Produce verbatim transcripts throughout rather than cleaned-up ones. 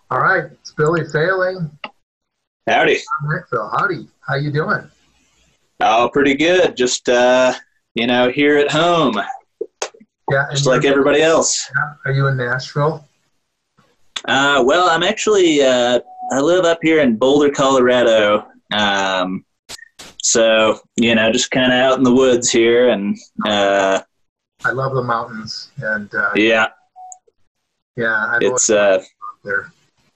All right, it's Billy Failing. Howdy. Phil, howdy. How you doing? Oh, pretty good. Just, uh, you know, here at home, Yeah, and just like you're- everybody else. yeah, Are you in Nashville? Uh, well, I'm actually, uh, I live up here in Boulder, Colorado. Um, so, you know, just kind of out in the woods here. And, uh, I love the mountains, and uh, yeah, yeah, I've it's, always uh, loved there.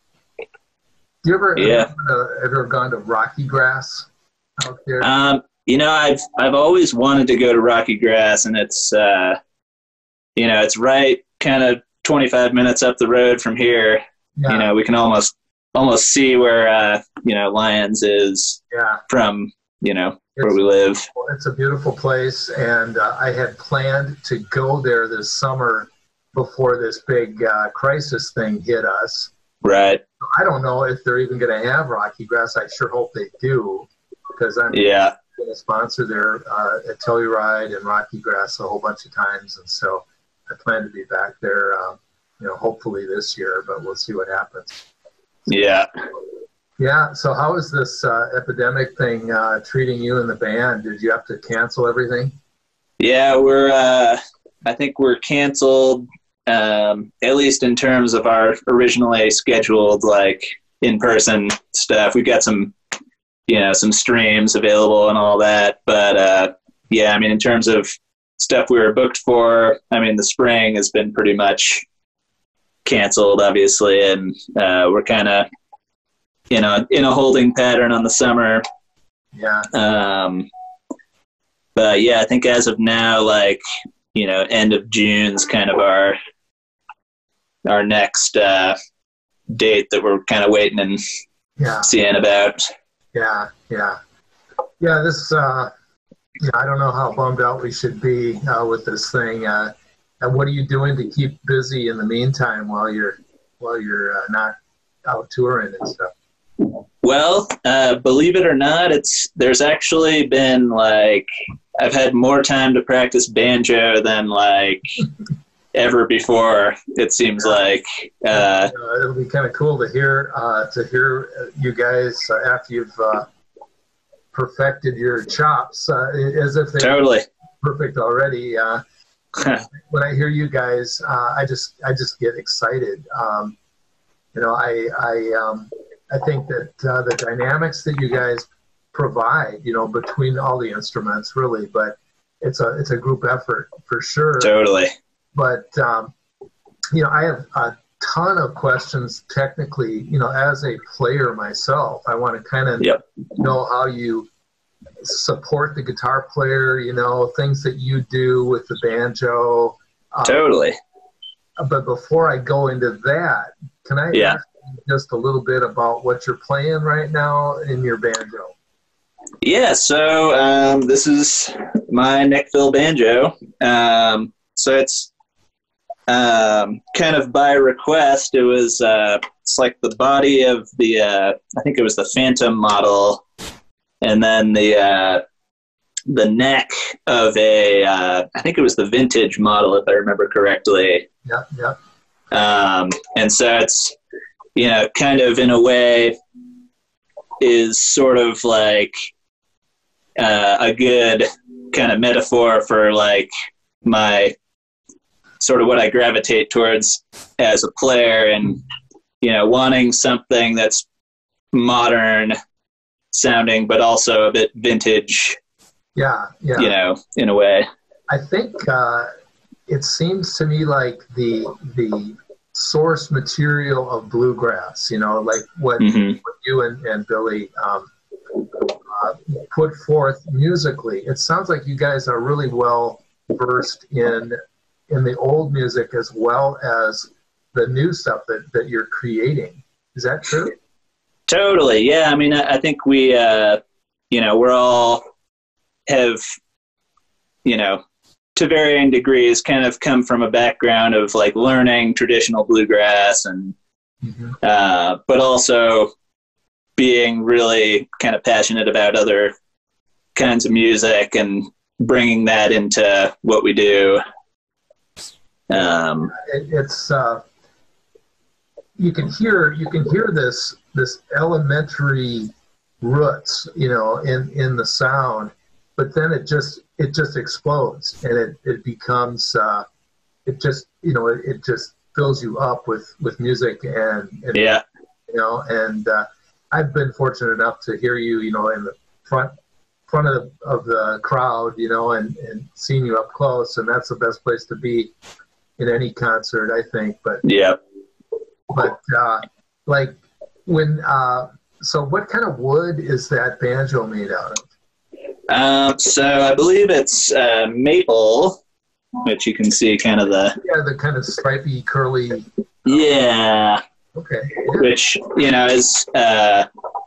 Do you ever, yeah. ever, ever gone to Rocky Grass out there? Um, you know, I've, I've always wanted to go to Rocky Grass, and it's, uh, you know, it's right kind of twenty-five minutes up the road from here. yeah, You know, we can almost, almost see where, uh, you know, Lyons is yeah. from, you know, where It's- we live. Well, it's a beautiful place, and uh, I had planned to go there this summer before this big uh, crisis thing hit us. Right. I don't know if they're even going to have Rocky Grass. I sure hope they do, because I'm Yeah. going to sponsor their uh, at Telluride and Rocky Grass a whole bunch of times, and so I plan to be back there, uh, you know, hopefully this year, but we'll see what happens. Yeah. Yeah. So how is this uh, epidemic thing uh, treating you and the band? Did you have to cancel everything? Yeah. We're, uh, I think we're canceled, um, at least in terms of our originally scheduled, like, in-person stuff. We've got some, you know, some streams available and all that. But, uh, yeah, I mean, in terms of stuff we were booked for, I mean, the spring has been pretty much canceled, obviously. And, uh, we're kind of, you know, in a holding pattern on the summer. Yeah. Um, but yeah, I think as of now, like, you know, end of June's kind of our, our next, uh, date that we're kind of waiting and Yeah. seeing about. Yeah. Yeah. Yeah. This, uh, yeah, I don't know how bummed out we should be uh, with this thing. Uh, and what are you doing to keep busy in the meantime while you're, while you're uh, not out touring and stuff? Well, uh, believe it or not, it's, there's actually been like, I've had more time to practice banjo than like ever before. It seems like, uh, Uh, it'll be kind of cool to hear uh, to hear you guys uh, after you've uh, perfected your chops, uh, as if they're totally. perfect already. Uh, when I hear you guys, uh, I just I just get excited. Um, you know, I I um, I think that uh, the dynamics that you guys provide, you know, between all the instruments, really, but it's a it's a group effort for sure. Totally. But um, you know, I have a ton of questions technically. You know, as a player myself, I want to kind of Yep. know how you support the guitar player. You know, things that you do with the banjo. Uh, Totally. But before I go into that, can I Yeah. ask you just a little bit about what you're playing right now in your banjo? Yeah, so um, this is my Neckville banjo. Um, so it's um, kind of by request. It was uh, it's like the body of the uh, I think it was the Phantom model, and then the uh, the neck of a uh, I think it was the vintage model, if I remember correctly. Yep, yep. Um, and so it's, you know, kind of in a way is sort of like uh, a good kind of metaphor for like my sort of what I gravitate towards as a player, and, you know, wanting something that's modern sounding, but also a bit vintage, Yeah, yeah. you know, in a way. I think uh, it seems to me like the the source material of bluegrass, you know, like what, Mhm. what you and, and Billy um, uh, put forth musically. It sounds like you guys are really well versed in in the old music as well as the new stuff that, that you're creating. Is that true? Totally. Yeah. I mean, I, I think we, uh, you know, we're all have, you know, to varying degrees kind of come from a background of like learning traditional bluegrass and, Mm-hmm. uh, but also being really kind of passionate about other kinds of music and bringing that into what we do. Um, It, it's uh, you can hear you can hear this this elementary roots, you know, in in the sound, but then it just it just explodes, and it it becomes uh, it just you know it, it just fills you up with with music and, and yeah, you know, and uh, I've been fortunate enough to hear you, you know, in the front front of the, of the crowd, you know, and and seeing you up close, and that's the best place to be in any concert, I think. But yeah, but uh, like when uh, so what kind of wood is that banjo made out of? Um, so I believe it's uh, maple, which you can see kind of the Yeah, the kind of stripy, curly. yeah. Okay. Yeah. Which, you know, is uh,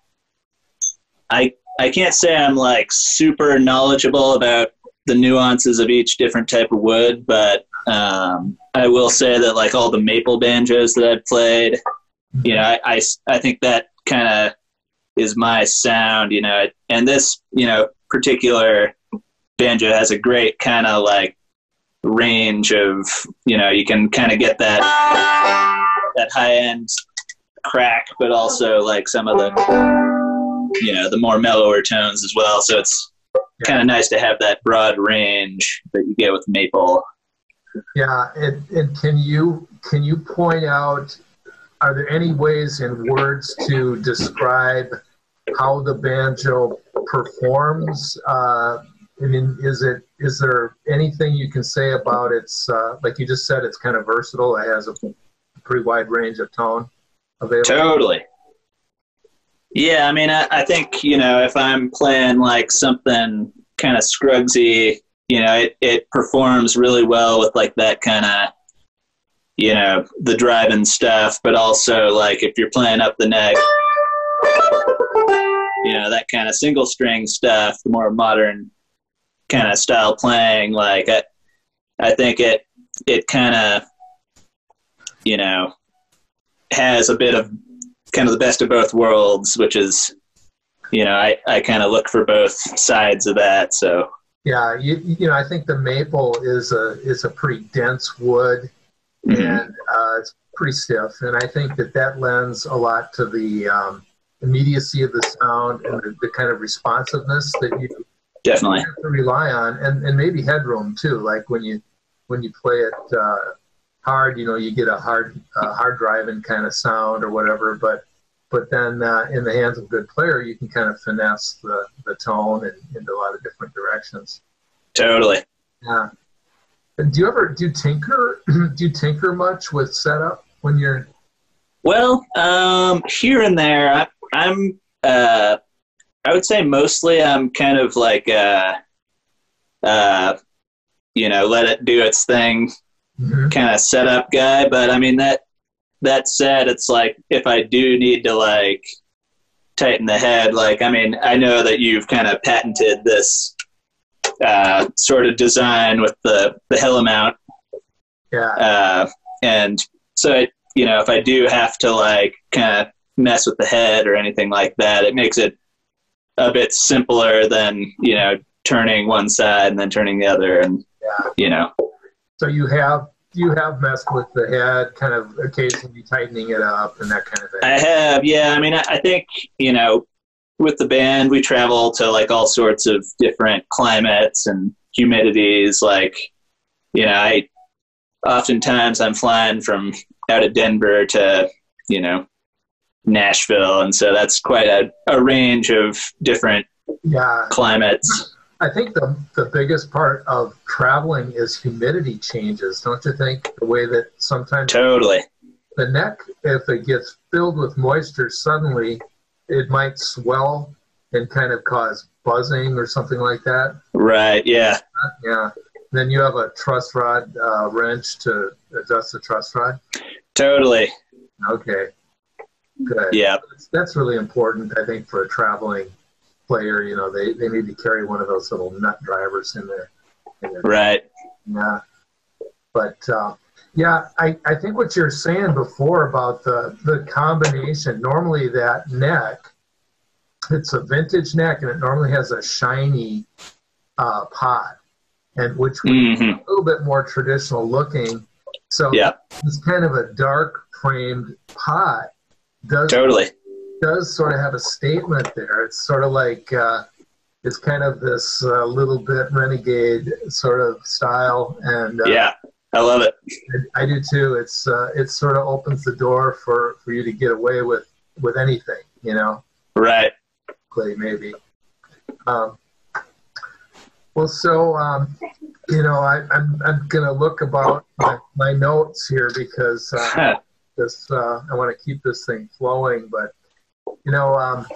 I I can't say I'm like super knowledgeable about the nuances of each different type of wood, but um, I will say that like all the maple banjos that I've played, you know, I I, I think that kind of is my sound, you know, and this, you know, particular banjo has a great kind of like range of, you know, you can kind of get that that high end crack, but also like some of the, you know, the more mellower tones as well. So it's kind of nice to have that broad range that you get with maple. Yeah, and, and can you can you point out, are there any ways in words to describe how the banjo performs? Uh, I mean, is it is there anything you can say about its, uh, like you just said, it's kind of versatile. It has a pretty wide range of tone available. Totally. Yeah, I mean, I, I think, you know, if I'm playing like something kind of scrugsy, you know, it, it performs really well with like that kind of, you know, the driving stuff, but also like if you're playing up the neck, you know, that kind of single string stuff, the more modern kind of style playing, like I, I think it, it kind of, you know, has a bit of kind of the best of both worlds, which is, you know, I, I kind of look for both sides of that. So yeah, you, you know, I think the maple is a is a pretty dense wood, mm-hmm. and uh, it's pretty stiff, and I think that that lends a lot to the um, immediacy of the sound and the, the kind of responsiveness that you definitely have to rely on, and, and maybe headroom too. Like when you when you play it uh, hard, you know, you get a hard uh, hard driving kind of sound or whatever, but but then uh, in the hands of a good player, you can kind of finesse the, the tone and into a lot of different directions. Totally. Yeah. And do you ever do you tinker? do you tinker much with setup when you're? Well, um, here and there, I, I'm. Uh, I would say mostly I'm kind of like, uh, uh, you know, let it do its thing, mm-hmm. kind of setup guy. But I mean that. That said, it's like if I do need to like tighten the head, like I mean, I know that you've kind of patented this uh, sort of design with the the Hella mount, yeah. Uh, and so it, you know, if I do have to like kind of mess with the head or anything like that, it makes it a bit simpler than, you know, turning one side and then turning the other, and yeah. you know. So you have. You have messed with the head, kind of occasionally tightening it up and that kind of thing. I have, yeah. I mean, I, I think, you know, with the band, we travel to like all sorts of different climates and humidities. Like, you know, I oftentimes I'm flying from out of Denver to, you know, Nashville, and so that's quite a, a range of different yeah. climates. I think the the biggest part of traveling is humidity changes, don't you think? The way that sometimes totally the neck, if it gets filled with moisture, suddenly it might swell and kind of cause buzzing or something like that. Right. Yeah. Yeah. Then you have a truss rod uh, wrench to adjust the truss rod. Totally. Okay. Good. Yeah. That's, that's really important, I think, for a traveling player. You know, they, they need to carry one of those little nut drivers in there. Right. Yeah. But, uh, yeah, I, I think what you're saying before about the, the combination, normally that neck, it's a vintage neck, and it normally has a shiny uh, pot, and which would mm-hmm. be a little bit more traditional looking. So yeah. it's kind of a dark framed pot does Totally. does sort of have a statement there. It's sort of like uh, it's kind of this uh, little bit renegade sort of style, and uh, yeah, I love it. I, I do too. It's uh, it sort of opens the door for, for you to get away with, with anything, you know. Right. Maybe. Um, well, so um, you know, I, I'm I'm gonna look about my, my notes here because uh, this uh, I want to keep this thing flowing, but. You know, um,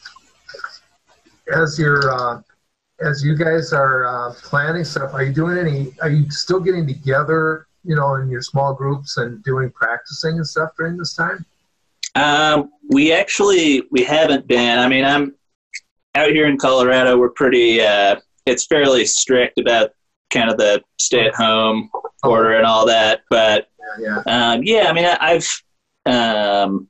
as you're, uh, as you guys are uh, planning stuff, are you doing any, are you still getting together, you know, in your small groups and doing practicing and stuff during this time? Um, we actually, we haven't been. I mean, I'm out here in Colorado. We're pretty, uh, it's fairly strict about kind of the stay at home order and all that. But yeah, yeah. Um, yeah I mean, I, I've, um,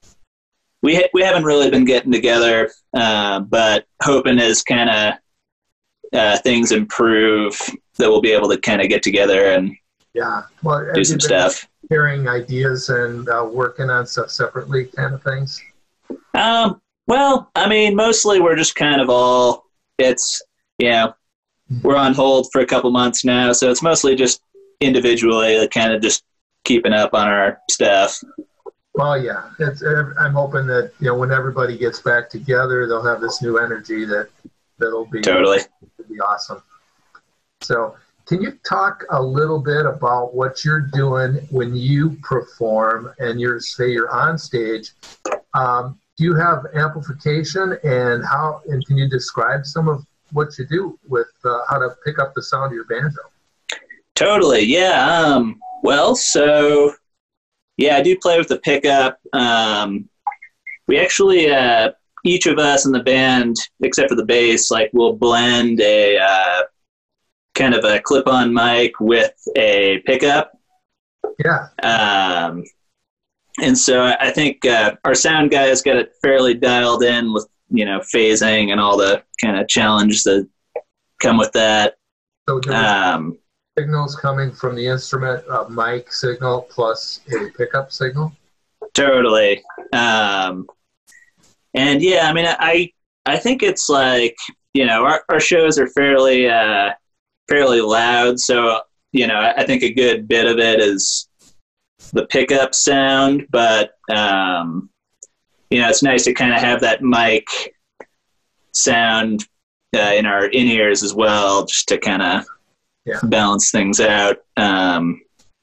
We ha- we haven't really been getting together, uh, but hoping as kind of uh, things improve that we'll be able to kind of get together and yeah, well, do some stuff. Sharing ideas and uh, working on stuff separately, kind of things. Um. Well, I mean, mostly we're just kind of all. It's you know, we're on hold for a couple months now, so it's mostly just individually, like, kind of just keeping up on our stuff. Well, yeah, it's, I'm hoping that, you know, when everybody gets back together, they'll have this new energy that that'll be totally be awesome. So, can you talk a little bit about what you're doing when you perform and you're say you're on stage? Um, do you have amplification, and how? And can you describe some of what you do with uh, how to pick up the sound of your banjo? Totally, yeah. Um, well, so. Yeah, I do play with the pickup. Um, we actually, uh, each of us in the band, except for the bass, like, will blend a uh, kind of a clip-on mic with a pickup. Yeah. Um, and so I think uh, our sound guy has got it fairly dialed in with, you know, phasing and all the kind of challenges that come with that. So um, signals coming from the instrument, a mic signal plus a pickup signal? Totally. Um, and yeah, I mean, I I think it's like, you know, our, our shows are fairly, uh, fairly loud. So, you know, I think a good bit of it is the pickup sound, but, um, you know, it's nice to kind of have that mic sound uh, in our in-ears as well, just to kind of Yeah. balance things out. Um,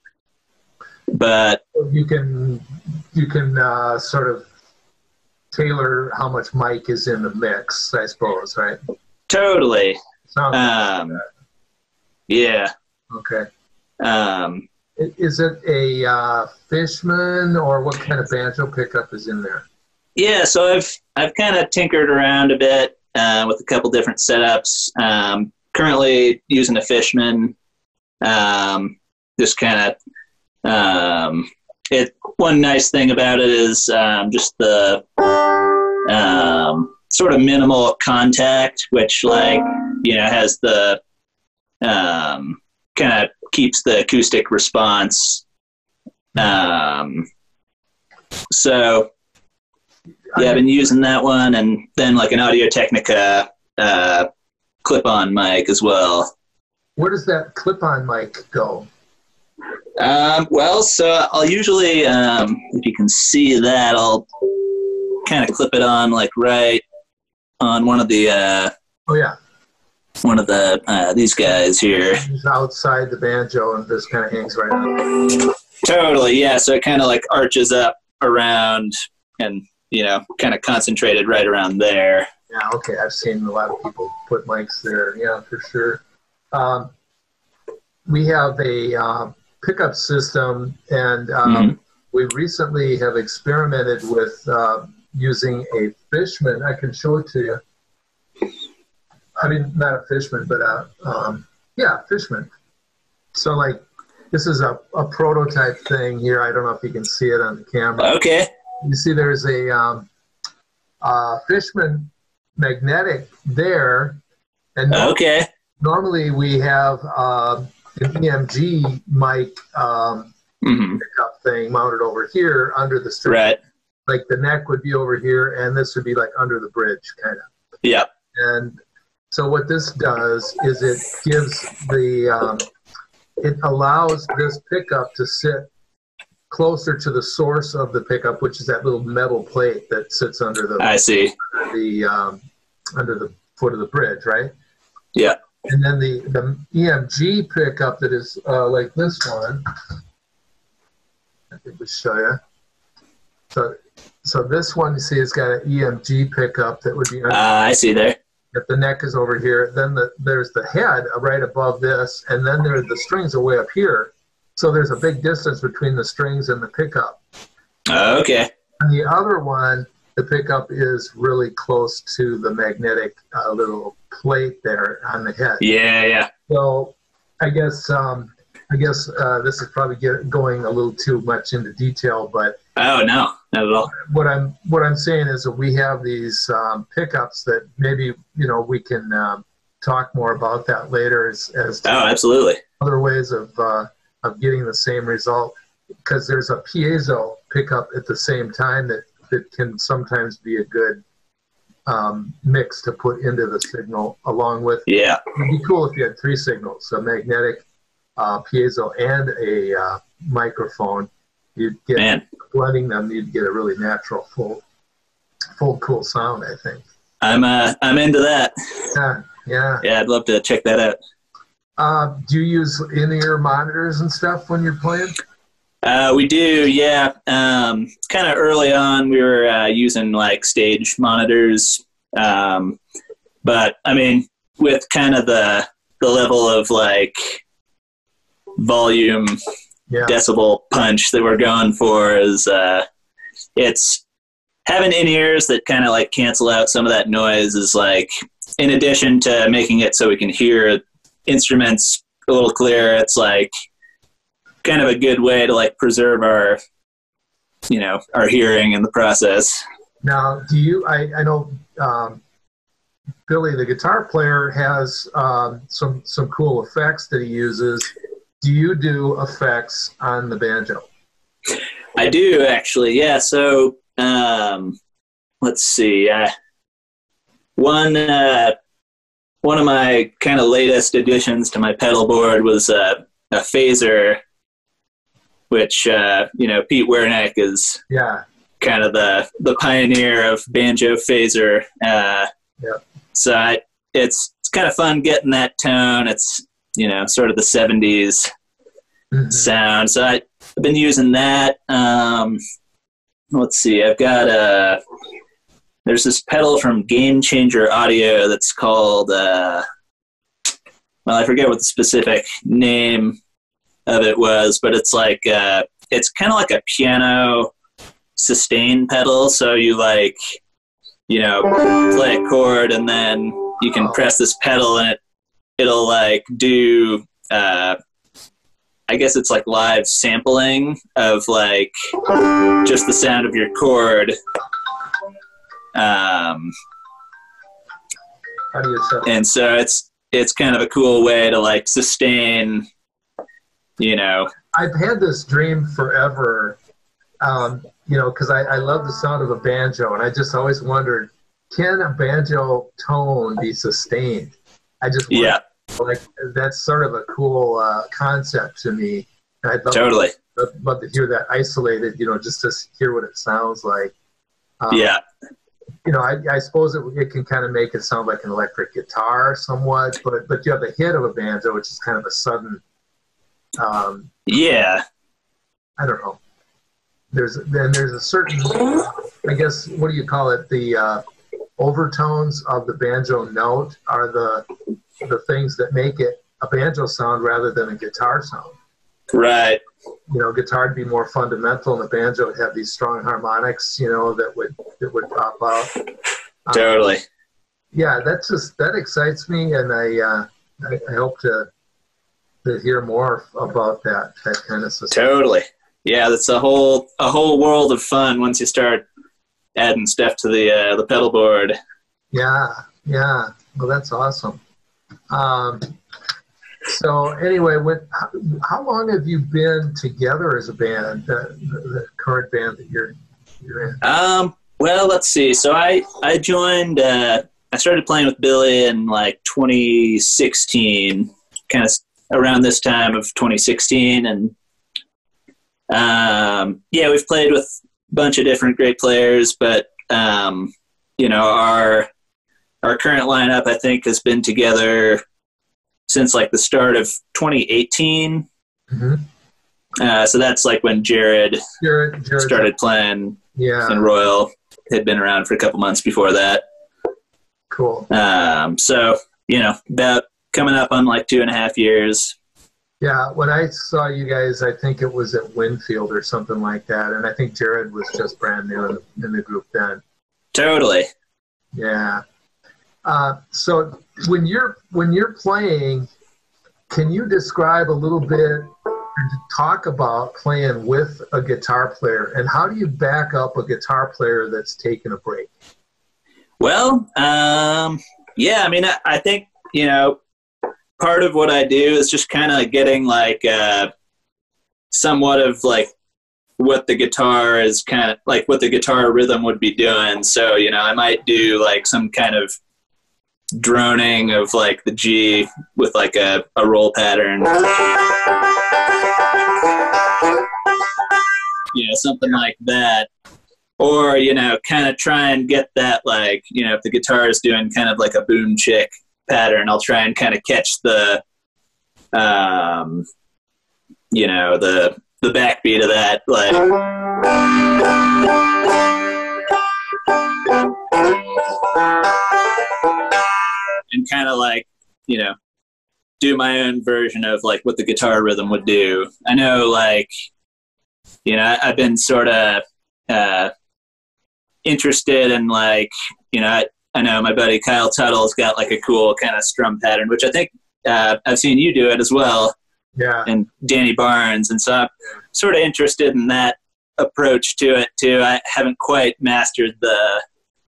but you can you can uh, sort of tailor how much mic is in the mix, I suppose, right? Totally. Sounds um, like yeah. Okay. Um, is it a uh, Fishman, or what kind of banjo pickup is in there? Yeah, so I've I've kind of tinkered around a bit uh, with a couple different setups. Um, currently using a Fishman. Um, just kind of um, it. One nice thing about it is um, just the um, sort of minimal contact, which, like, you know, has the um, kind of keeps the acoustic response. Um, so yeah, I've been using that one, and then like an Audio-Technica uh, clip-on mic as well. Where does that clip-on mic go? Um, well, so I'll usually, um, if you can see that, I'll kind of clip it on like right on one of the uh, oh yeah, one of the uh, these guys here. It's outside the banjo and just kind of hangs right on. Totally, yeah. So it kind of like arches up around, and you know, kind of concentrated right around there. Yeah, okay. I've seen a lot of people put mics there. Yeah, for sure. Um, we have a uh, pickup system, and um, mm-hmm. we recently have experimented with uh, using a Fishman. I can show it to you. I mean, not a Fishman, but a, um, yeah, Fishman. So, like, this is a, a prototype thing here. I don't know if you can see it on the camera. Okay. You see there's a um, uh, Fishman magnetic there. And okay. Normally we have uh, an E M G mic um, mm-hmm. pickup thing mounted over here under the string. Right. Like the neck would be over here, and this would be like under the bridge, kind of. Yeah. And so what this does is it gives the, um, it allows this pickup to sit closer to the source of the pickup, which is that little metal plate that sits under the. I see. The um, under the foot of the bridge, right? Yeah. And then the the E M G pickup that is uh, like this one. I think we show you. So, so this one you see has got an E M G pickup that would be. Under, uh, I see there. If the neck is over here, then the, there's the head right above this, and then there the strings are way up here. So there's a big distance between the strings and the pickup. Uh, okay. And the other one, the pickup is really close to the magnetic uh, little plate there on the head. Yeah, yeah. So I guess um, I guess uh, this is probably get, going a little too much into detail, but oh no, not at all. What I'm what I'm saying is that we have these um, pickups that maybe you know we can um, talk more about that later as as oh, absolutely other ways of uh, of getting the same result, because there's a piezo pickup at the same time that that can sometimes be a good um, mix to put into the signal along with. Yeah, it'd be cool if you had three signals: a magnetic, uh, piezo, and a uh, microphone. You'd get Man. blending them, you'd get a really natural, full, full, cool sound. I think. I'm uh, I'm into that. Yeah, yeah. Yeah, I'd love to check that out. Uh, do you use in-ear monitors and stuff when you're playing? Uh, we do, yeah. Um, kind of early on, we were uh, using like stage monitors, um, but I mean, with kind of the the level of like volume. Yeah. Decibel punch that we're going for is uh, it's having in-ears that kind of like cancel out some of that noise is like, in addition to making it so we can hear instruments a little clearer, it's like kind of a good way to like preserve our, you know, our hearing in the process. Now, do you, I, I know um, Billy, the guitar player, has um, some, some cool effects that he uses. Do you do effects on the banjo? I do, actually. Yeah. So um, let's see. Uh, one uh, one of my kind of latest additions to my pedal board was uh, a phaser, which uh, you know Pete Wernick is yeah kind of the the pioneer of banjo phaser. Uh, yeah. So I, it's it's kind of fun getting that tone. It's you know, sort of the seventies mm-hmm. sound. So I, I've been using that. Um, let's see, I've got a, there's this pedal from Game Changer Audio that's called, uh, well, I forget what the specific name of it was, but it's like, uh, it's kind of like a piano sustain pedal. So you like, you know, play a chord and then you can press this pedal and it, it'll like do, uh, I guess it's like live sampling of like just the sound of your chord. Um, How do you set and so it's, it's kind of a cool way to like sustain, you know. I've had this dream forever, um, you know, because I, I love the sound of a banjo, and I just always wondered, can a banjo tone be sustained? I just wondered, yeah. Like, that's sort of a cool uh, concept to me. I'd love totally. To, I'd love to hear that isolated, you know, just to hear what it sounds like. Um, yeah. You know, I, I suppose it, it can kind of make it sound like an electric guitar somewhat, but but you have the hit of a banjo, which is kind of a sudden. Um, yeah. I don't know. There's then there's a certain, I guess, what do you call it? The uh, overtones of the banjo note are the the things that make it a banjo sound rather than a guitar sound. Right. You know, guitar would be more fundamental, and the banjo would have these strong harmonics, you know, that would that would pop out. Totally. Um, yeah, that's just that excites me, and I uh, I, I hope to to hear more about that that kind of system. Totally. Yeah, that's a whole a whole world of fun once you start adding stuff to the uh, the pedal board. Yeah, yeah. Well, that's awesome. Um, So anyway, when, how, how long have you been together as a band, the, the, the current band that you're, you're in? Um, well, let's see. So I, I joined, uh, I started playing with Billy in like twenty sixteen, kind of around this time of twenty sixteen. And um, yeah, we've played with a bunch of different great players, but um, you know, our, our current lineup, I think, has been together since like the start of twenty eighteen. Mm-hmm. Uh, so that's like when Jared, Jared, Jared started playing, yeah, and Royal had been around for a couple months before that. Cool. Um, so, you know, about coming up on like two and a half years. Yeah, when I saw you guys, I think it was at Winfield or something like that, and I think Jared was just brand new in the, in the group then. Totally. Yeah. Uh, so when you're when you're playing, can you describe a little bit and talk about playing with a guitar player, and how do you back up a guitar player that's taken a break? Well, um, yeah, I mean, I, I think, you know, part of what I do is just kind of getting like uh, somewhat of like what the guitar is kind of like what the guitar rhythm would be doing. So, you know, I might do like some kind of droning of like the G with like a, a roll pattern. You know, something like that. Or, you know, kind of try and get that, like, you know, if the guitar is doing kind of like a boom chick pattern, I'll try and kind of catch the, um, you know, the the backbeat of that, like. And kind of like, you know, do my own version of like what the guitar rhythm would do. I know, like, you know, I've been sort of, uh, interested in like, you know, I, I know my buddy Kyle Tuttle's got like a cool kind of strum pattern, which I think uh, I've seen you do it as well. Yeah. And Danny Barnes. And so I'm sort of interested in that approach to it too. I haven't quite mastered the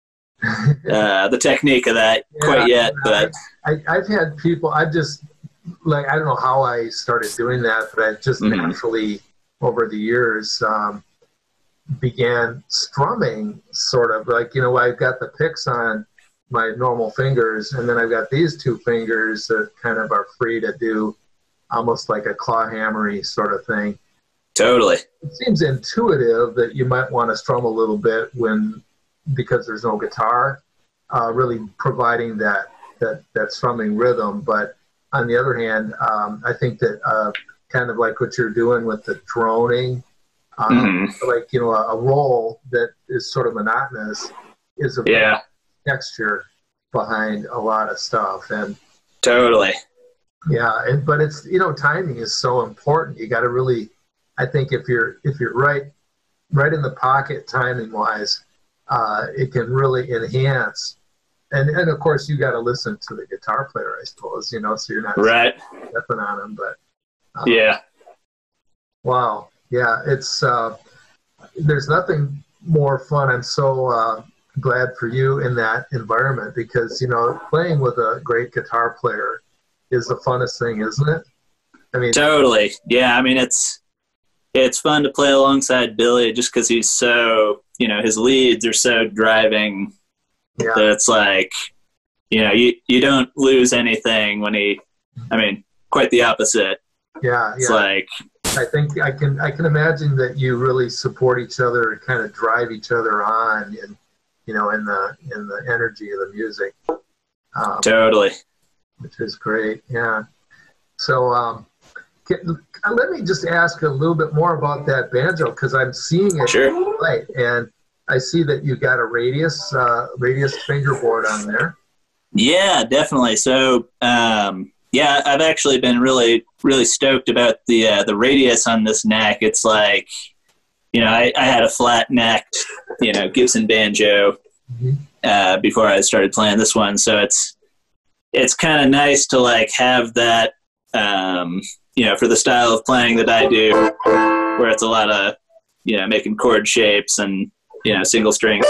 uh, the technique of that yeah, quite yet, but I, I've had people, I've just like, I don't know how I started doing that, but I just mm-hmm. naturally over the years, um, began strumming sort of like, you know, I've got the picks on my normal fingers, and then I've got these two fingers that kind of are free to do almost like a claw hammery sort of thing. Totally. It seems intuitive that you might want to strum a little bit when, because there's no guitar, uh, really providing that, that, that strumming rhythm. But on the other hand, um, I think that uh, kind of like what you're doing with the droning, Um, mm-hmm. like, you know, a, a roll that is sort of monotonous is a yeah. texture behind a lot of stuff. And totally. Yeah. And, but it's, you know, timing is so important. You got to really, I think if you're, if you're right, right in the pocket timing wise, uh, it can really enhance. And, and of course you got to listen to the guitar player, I suppose, you know, so you're not right. stepping on them, but um, yeah. Wow. Yeah, it's uh, there's nothing more fun. I'm so uh, glad for you in that environment because, you know, playing with a great guitar player is the funnest thing, isn't it? I mean, totally. Yeah, I mean, it's it's fun to play alongside Billy just because he's so, you know, his leads are so driving yeah. that it's like, you know, you, you don't lose anything when he, I mean, quite the opposite. Yeah, It's yeah. like, I think I can I can imagine that you really support each other and kind of drive each other on, and you know, in the in the energy of the music. Um, totally. Which is great. Yeah. So um, can, let me just ask a little bit more about that banjo because I'm seeing it sure. play, and I see that you got a radius uh, radius fingerboard on there. Yeah, definitely. So. Um, Yeah, I've actually been really, really stoked about the uh, the radius on this neck. It's like, you know, I, I had a flat necked, you know, Gibson banjo mm-hmm. uh, before I started playing this one. So it's it's kind of nice to like have that, um, you know, for the style of playing that I do, where it's a lot of, you know, making chord shapes and, you know, single strings,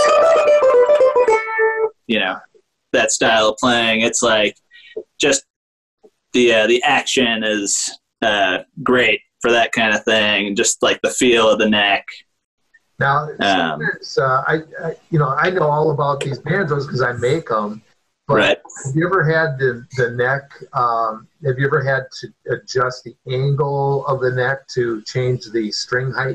you know, that style of playing. It's like just the uh, the action is uh, great for that kind of thing. Just like the feel of the neck. Now, Um, uh, I, I, you know, I know all about these banjos because I make them. But right. have you ever had the the neck? Um, have you ever had to adjust the angle of the neck to change the string height?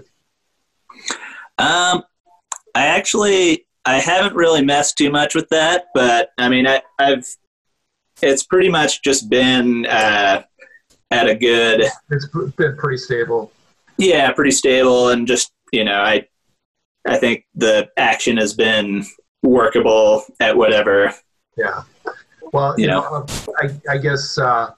Um, I actually I haven't really messed too much with that, but I mean I, I've it's pretty much just been uh, at a good. It's been pretty stable. Yeah, pretty stable, and just you know I I think the action has been workable at whatever. Yeah. Well, you, you know, know I, I guess uh,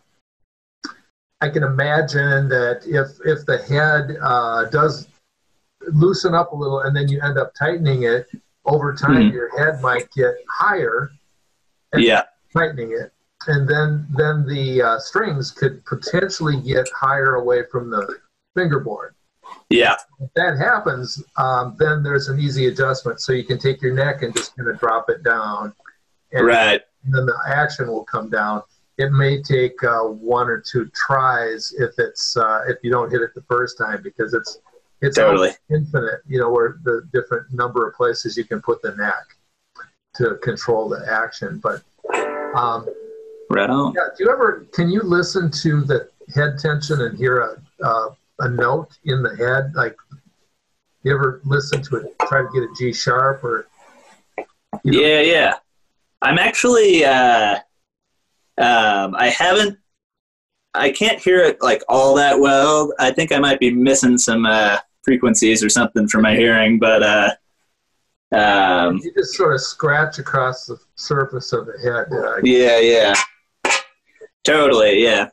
I can imagine that if if the head uh, does loosen up a little and then you end up tightening it, over time mm-hmm. your head might get higher and yeah. tightening it. And then, then the uh, strings could potentially get higher away from the fingerboard. Yeah. If that happens, um, then there's an easy adjustment. So you can take your neck and just kind of drop it down. And right. then the action will come down. It may take uh, one or two tries if it's uh, if you don't hit it the first time, because it's it's totally infinite. You know, where the different number of places you can put the neck to control the action. But um, right on. Yeah. Do you ever can you listen to the head tension and hear a uh, a note in the head? Like, you ever listen to it, try to get a G sharp or? You know? Yeah, yeah. I'm actually. Uh, um, I haven't. I can't hear it like all that well. I think I might be missing some uh, frequencies or something for my hearing, but. Uh, um, you just sort of scratch across the surface of the head. Uh, yeah, yeah. Totally, yeah.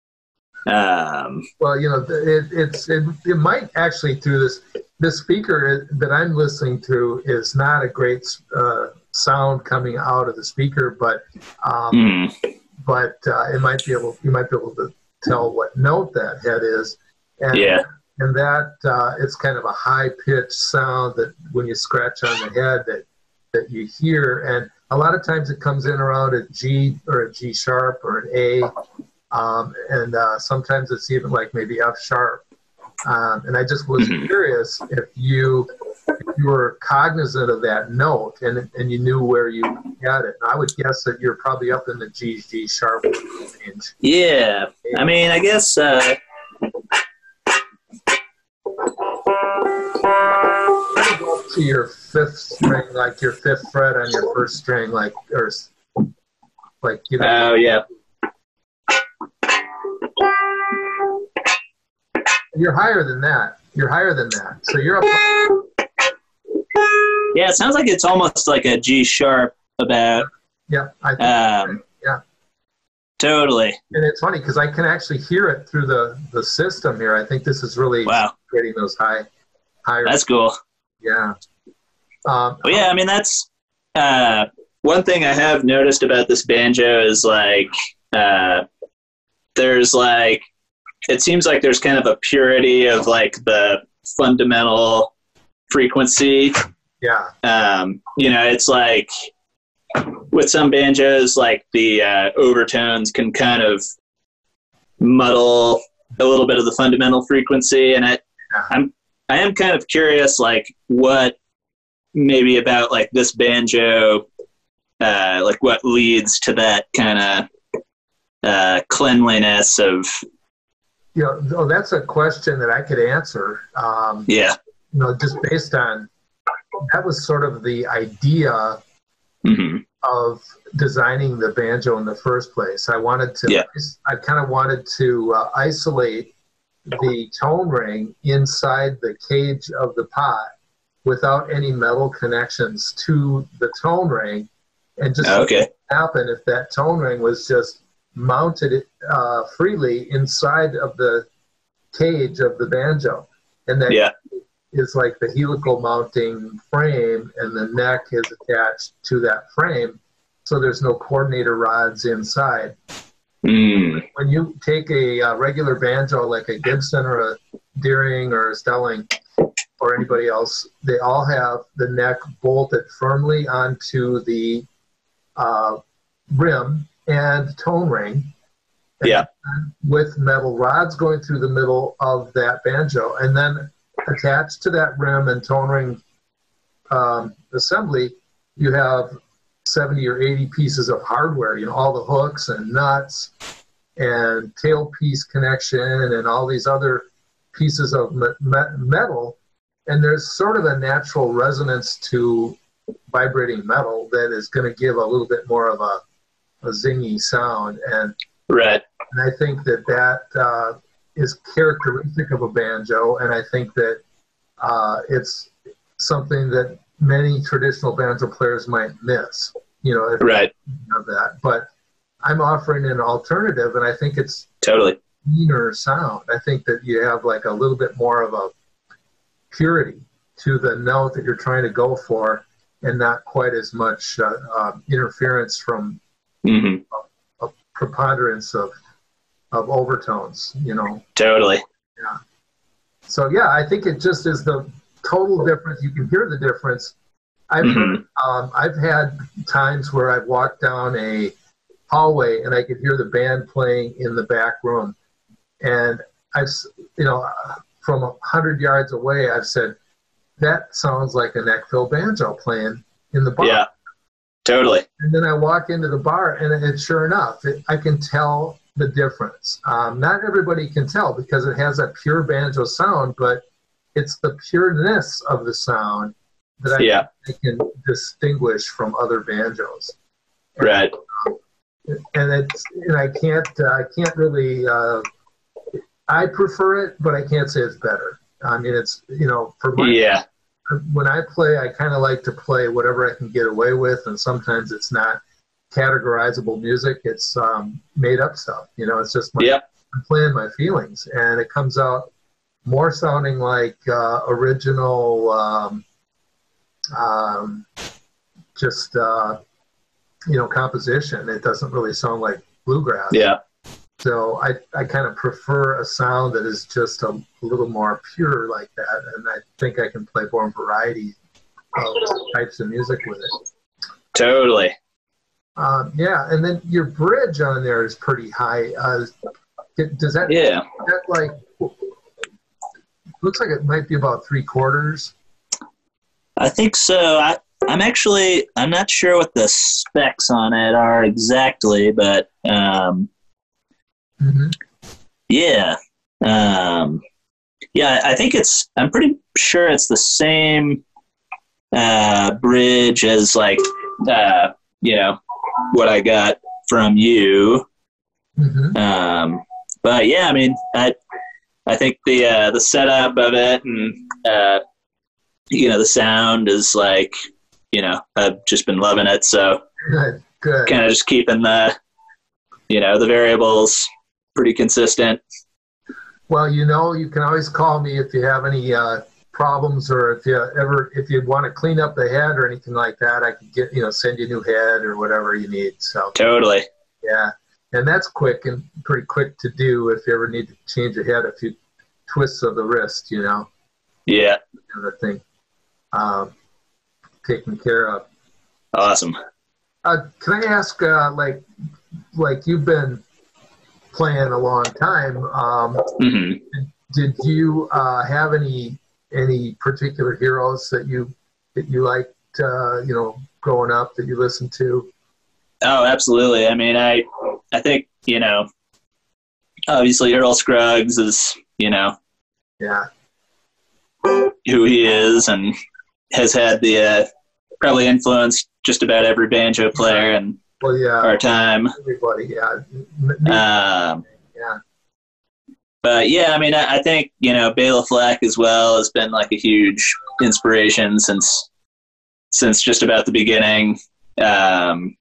Um, well, you know, it, it's it, it might actually through this this speaker that I'm listening to is not a great uh, sound coming out of the speaker, but um, mm. but uh, it might be able you might be able to tell what note that head is, and yeah, and that uh, it's kind of a high pitched sound that when you scratch on the head that that you hear, and a lot of times it comes in around a G or a G sharp or an A. Um, and uh, sometimes it's even like maybe F sharp. Um, and I just was mm-hmm. curious if you if you were cognizant of that note and and you knew where you had it. And I would guess that you're probably up in the G G sharp range. Yeah, I mean, I guess. Uh... Go to your fifth string, like your fifth fret on your first string, like or like you know. Oh yeah. You're higher than that. You're higher than that. So you're up. Yeah, it sounds like it's almost like a G sharp about. Yeah, I think um, yeah. Totally. And it's funny because I can actually hear it through the, the system here. I think this is really wow. creating those high, higher. That's cool. Yeah. Um, well, yeah, I mean, that's uh, one thing I have noticed about this banjo is like uh, there's like, it seems like there's kind of a purity of like the fundamental frequency. Yeah. Um, you know, it's like with some banjos, like the uh, overtones can kind of muddle a little bit of the fundamental frequency. And I, yeah. I'm, I am kind of curious, like what maybe about like this banjo, uh, like what leads to that kind of uh, cleanliness of, you know, oh, that's a question that I could answer. Um, yeah. You know, just based on, that was sort of the idea mm-hmm. of designing the banjo in the first place. I wanted to, yeah. I kind of wanted to uh, isolate the tone ring inside the cage of the pot without any metal connections to the tone ring. And just okay. what would happen if that tone ring was just mounted uh, freely inside of the cage of the banjo, and that yeah. is like the helical mounting frame, and the neck is attached to that frame, so there's no coordinator rods inside. Mm. When you take a, uh regular banjo like a Gibson or a Deering or a Stelling or anybody else, they all have the neck bolted firmly onto the uh, rim and tone ring, Yeah. With metal rods going through the middle of that banjo, and then attached to that rim and tone ring um, assembly, you have seventy or eighty pieces of hardware, you know, all the hooks and nuts and tailpiece connection and all these other pieces of me me metal. And there's sort of a natural resonance to vibrating metal that is going to give a little bit more of a, a zingy sound. And, right. and I think that that uh, is characteristic of a banjo, and I think that uh, it's something that many traditional banjo players might miss, you know, if right. of that. But I'm offering an alternative, and I think it's totally cleaner sound. I think that you have like a little bit more of a purity to the note that you're trying to go for, and not quite as much uh, uh, interference from mm-hmm. a, a preponderance of of overtones, you know. Totally. Yeah. So yeah, I think it just is the total difference. You can hear the difference. I've mm-hmm. heard, um, I've had times where I've walked down a hallway and I could hear the band playing in the back room, and I've, you know, from a hundred yards away, I've said, that sounds like a neckfill banjo playing in the bar. Yeah, totally. And then I walk into the bar, and it, sure enough, it, I can tell the difference. Um, not everybody can tell because it has a pure banjo sound, but it's the pureness of the sound that I, yeah. I can distinguish from other banjos. And, right. Um, and it's and I can't uh, I can't really uh, I prefer it, but I can't say it's better. I mean, it's, you know, for my, yeah. when I play, I kind of like to play whatever I can get away with, and sometimes it's not categorizable music. It's um, made up stuff. You know, it's just my, yep. I'm playing my feelings, and it comes out more sounding like uh, original, um, um, just uh, you know, composition. It doesn't really sound like bluegrass. Yeah. So I, I kind of prefer a sound that is just a, a little more pure like that, and I think I can play more variety of types of music with it. Totally. Um, yeah, and then your bridge on there is pretty high. Uh, does that, yeah. that like, looks like it might be about three quarters? I think so. I, I'm actually, I'm not sure what the specs on it are exactly, but um, mm-hmm. yeah. Um, yeah, I think it's, I'm pretty sure it's the same uh, bridge as like, uh, you know, what I got from you. Mm-hmm. Um, but yeah, I mean, I, I think the, uh, the setup of it and, uh, you know, the sound is like, you know, I've just been loving it. So good, good. Kind of just keeping the, you know, the variables pretty consistent. Well, you know, you can always call me if you have any uh, problems, or if you ever, if you want to clean up the head or anything like that, I could get, you know, send you a new head or whatever you need. So totally. Yeah. And that's quick and pretty quick to do if you ever need to change a head, a few twists of the wrist, you know. Yeah. Kind of thing. Um, taken care of. Awesome. Uh, can I ask, uh, like, like you've been playing a long time. Um, mm-hmm. Did you uh, have any any particular heroes that you that you liked, uh, you know, growing up that you listened to? Oh, absolutely. I mean, I I think, you know, obviously Earl Scruggs is, you know, yeah, who he is, and has had the uh, probably influenced just about every banjo player in well, yeah, our time. Everybody, yeah, um, yeah. But yeah, I mean, I, I think, you know, Bela Fleck as well has been like a huge inspiration since since just about the beginning. Um,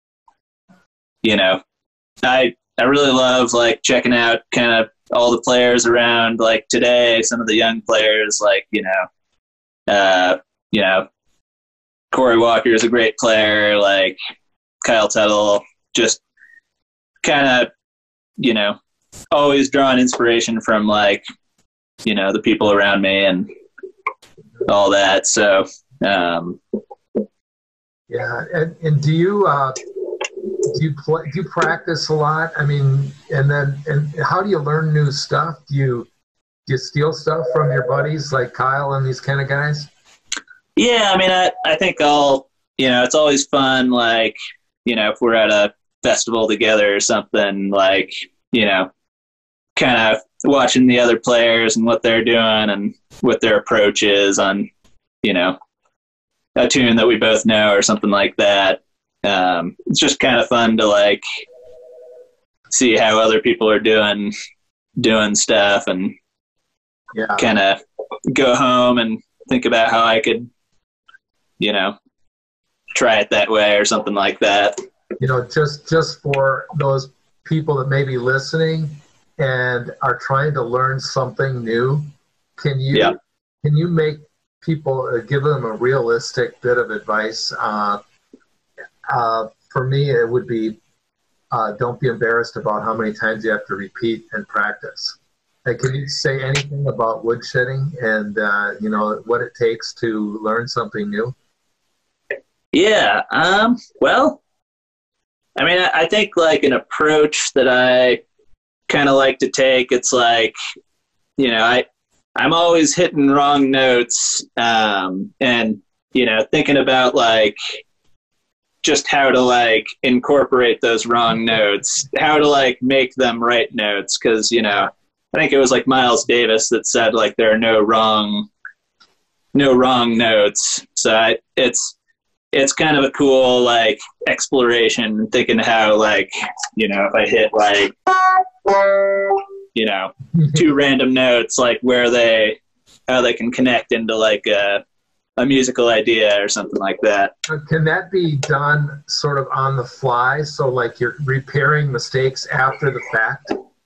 you know, I I really love like checking out kind of all the players around like today. Some of the young players, like, you know, uh, you know, Corey Walker is a great player. Like Kyle Tuttle, just kind of, you know, always drawing inspiration from like, you know, the people around me and all that. So, um, yeah. And, and do you, uh, do you play, do you practice a lot? I mean, and then, and how do you learn new stuff? Do you, do you steal stuff from your buddies like Kyle and these kind of guys? Yeah, I mean, I, I think I'll, you know, it's always fun, like, you know, if we're at a festival together or something, like, you know, kind of watching the other players and what they're doing and what their approach is on, you know, a tune that we both know or something like that. Um, it's just kind of fun to, like, see how other people are doing, doing stuff and yeah. kind of go home and think about how I could, you know, try it that way or something like that. You know, just just for those people that may be listening and are trying to learn something new, can you yeah. can you make people uh, give them a realistic bit of advice? Uh, uh, for me, it would be uh, don't be embarrassed about how many times you have to repeat and practice. Like, can you say anything about woodshedding and uh, you know, what it takes to learn something new? Yeah. Um, well, I mean, I, I think like an approach that I kind of like to take, it's like, you know, I, I'm always hitting wrong notes, um, and, you know, thinking about like just how to like incorporate those wrong notes, how to like make them right notes. Cause, you know, I think it was like Miles Davis that said like there are no wrong, no wrong notes. So I, it's, it's kind of a cool like exploration, thinking how like, you know, if I hit like, you know, two random notes, like where they, how they can connect into like a, a musical idea or something like that. Can that be done sort of on the fly? So like you're repairing mistakes after the fact?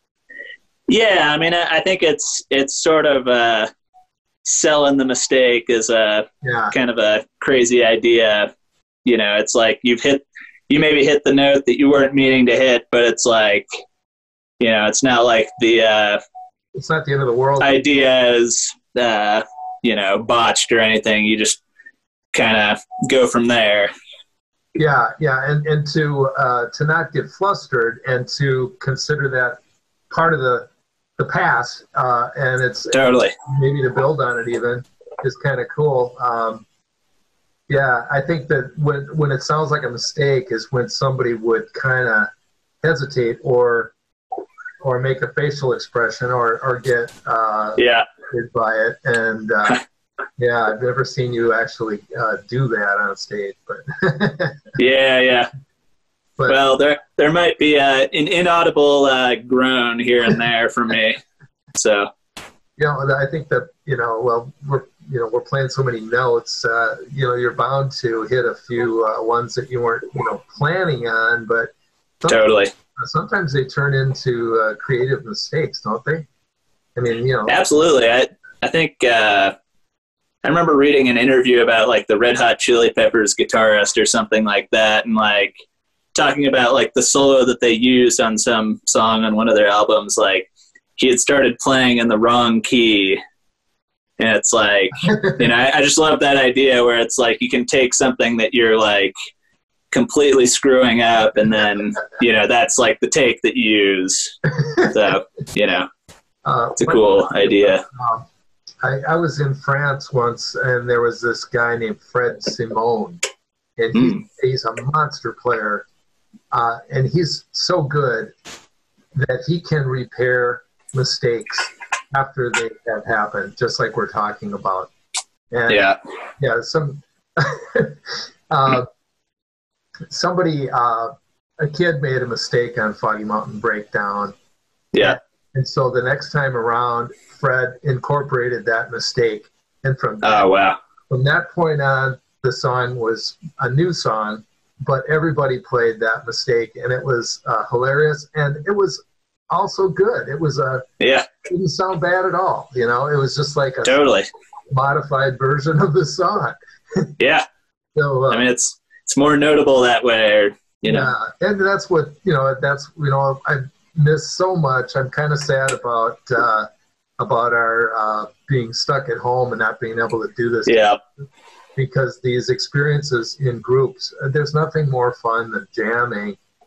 Yeah, I mean, I, I think it's it's sort of uh, selling the mistake is a yeah. kind of a crazy idea. You know, it's like you've hit, you maybe hit the note that you weren't meaning to hit, but it's like, you know, it's not like the uh, it's not the end of the world. Idea is, uh, you know, botched or anything. You just kind of go from there. Yeah, yeah, and and to uh, to not get flustered and to consider that part of the the past, uh, and it's totally maybe to build on it even is kind of cool. Um, yeah, I think that when when it sounds like a mistake is when somebody would kind of hesitate or or make a facial expression or or get uh, yeah by it, and uh, yeah, I've never seen you actually uh, do that on stage, but yeah, yeah. But, well, there there might be uh, an inaudible uh, groan here and there for me. So, you know, I think that, you know, well, we're you know we're playing so many notes. Uh, you know, you're bound to hit a few uh, ones that you weren't you know planning on, but sometimes, totally. Sometimes they turn into uh, creative mistakes, don't they? I mean, you know, absolutely. I I think uh, I remember reading an interview about like the Red Hot Chili Peppers guitarist or something like that, and like talking about like the solo that they used on some song on one of their albums, like he had started playing in the wrong key. And it's like, you know, I, I just love that idea where it's like you can take something that you're like completely screwing up, and then, you know, that's like the take that you use. So, you know, uh, it's a cool idea. Um, I, I was in France once, and there was this guy named Fred Simone, and he, mm. he's a monster player. Uh, and he's so good that he can repair mistakes after they have happened, just like we're talking about. And yeah, yeah. Some uh, somebody, uh, a kid made a mistake on Foggy Mountain Breakdown. Yeah, and, and so the next time around, Fred incorporated that mistake, and from that, oh wow, from that point on, the song was a new song. But everybody played that mistake, and it was uh, hilarious, and it was also good. It was a yeah, it didn't sound bad at all. You know, it was just like a totally modified version of the song. Yeah, so uh, I mean, it's it's more notable that way, or, you know. Yeah, and that's what you know. That's you know, I miss so much. I'm kind of sad about uh, about our uh, being stuck at home and not being able to do this. Yeah. Because these experiences in groups, there's nothing more fun than jamming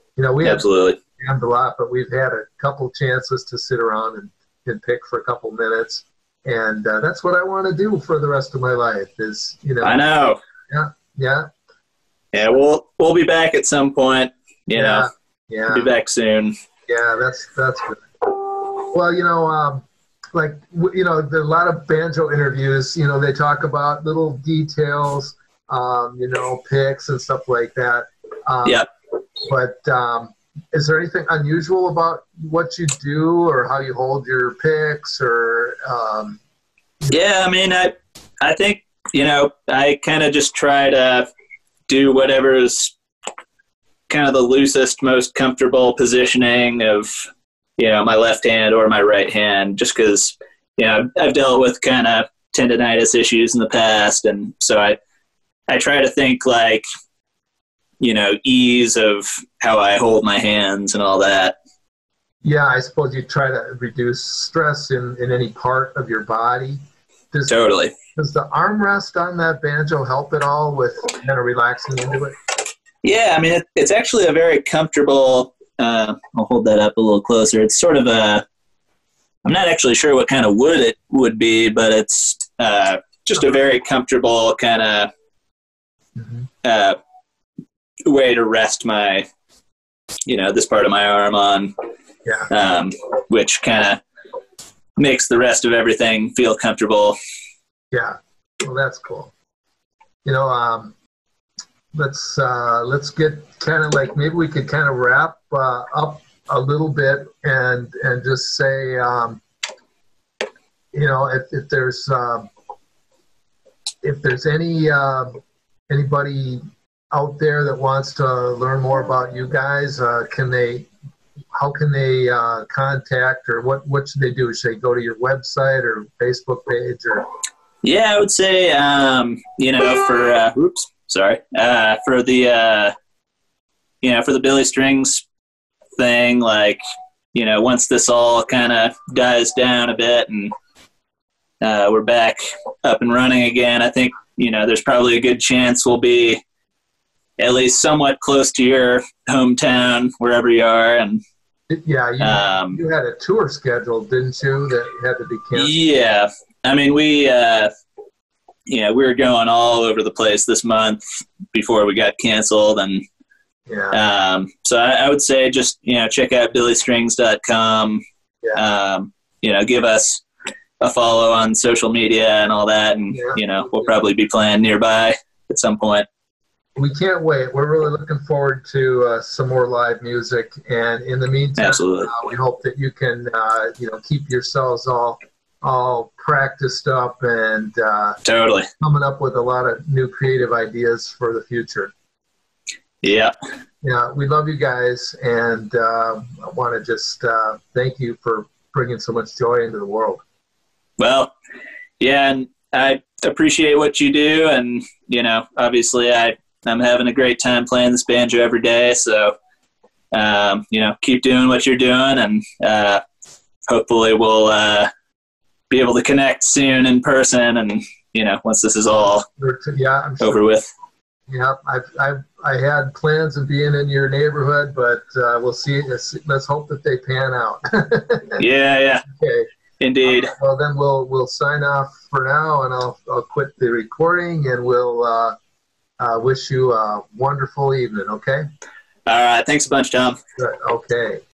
You know, we absolutely have jammed a lot, but we've had a couple chances to sit around and, and pick for a couple minutes. And uh, that's what I want to do for the rest of my life is, you know. I know. Yeah, yeah. Yeah, we'll we'll be back at some point, you yeah, know. Yeah. We'll be back soon. Yeah, that's that's good. Well, you know, um, like, you know, there are a lot of banjo interviews, you know, they talk about little details, um, you know, picks and stuff like that. Um, yep. But um, is there anything unusual about what you do or how you hold your picks or? Um, yeah, I mean, I, I think, you know, I kind of just try to do whatever is kind of the loosest, most comfortable positioning of, you know, my left hand or my right hand, just because, you know, I've dealt with kind of tendonitis issues in the past. And so I, I try to think like, you know, ease of how I hold my hands and all that. Yeah, I suppose you try to reduce stress in, in any part of your body. Does, totally. Does the armrest on that banjo help at all with kind of relaxing into it? Yeah, I mean, it, it's actually a very comfortable, uh, I'll hold that up a little closer. It's sort of a, I'm not actually sure what kind of wood it would be, but it's uh, just a very comfortable kind of mm-hmm. uh, way to rest my, you know, this part of my arm on, yeah. um, which kind of makes the rest of everything feel comfortable. Yeah, well, that's cool. You know, um, let's uh, let's get kind of like maybe we could kind of wrap uh, up a little bit and and just say, um, you know, if, if there's uh, if there's any uh, anybody out there that wants to learn more about you guys, uh, can they? How can they uh, contact, or what what should they do? Should they go to your website or Facebook page, or? Yeah, I would say, um, you know, for uh, oops, sorry, uh, for the uh, you know, for the Billy Strings thing, like, you know, once this all kind of dies down a bit and uh, we're back up and running again, I think, you know, there's probably a good chance we'll be at least somewhat close to your hometown, wherever you are. And yeah, you, um, you had a tour scheduled, didn't you, that had to be canceled? Yeah, I mean, we, uh, you know, we were going all over the place this month before we got canceled, and yeah. um, so I, I would say just, you know, check out billy strings dot com. Yeah. Um, you know, give us a follow on social media and all that, and yeah. you know, we'll probably be playing nearby at some point. We can't wait. We're really looking forward to uh, some more live music, and in the meantime, absolutely, uh, we hope that you can, uh, you know, keep yourselves all all practiced up and uh, totally coming up with a lot of new creative ideas for the future. Yeah. Yeah, we love you guys, and uh, I want to just uh, thank you for bringing so much joy into the world. Well, yeah, and I appreciate what you do, and, you know, obviously I, I'm having a great time playing this banjo every day, so, um, you know, keep doing what you're doing, and uh, hopefully we'll uh, be able to connect soon in person, and, you know, once this is all yeah, I'm sure. over with. Yeah, I've, I've, I had plans of being in your neighborhood, but uh, we'll see. Let's, let's hope that they pan out. yeah, yeah. Okay. Indeed. Uh, well, then we'll we'll sign off for now, and I'll I'll quit the recording, and we'll uh, uh, wish you a wonderful evening. Okay. All right. Thanks a bunch, Tom. Good. Okay.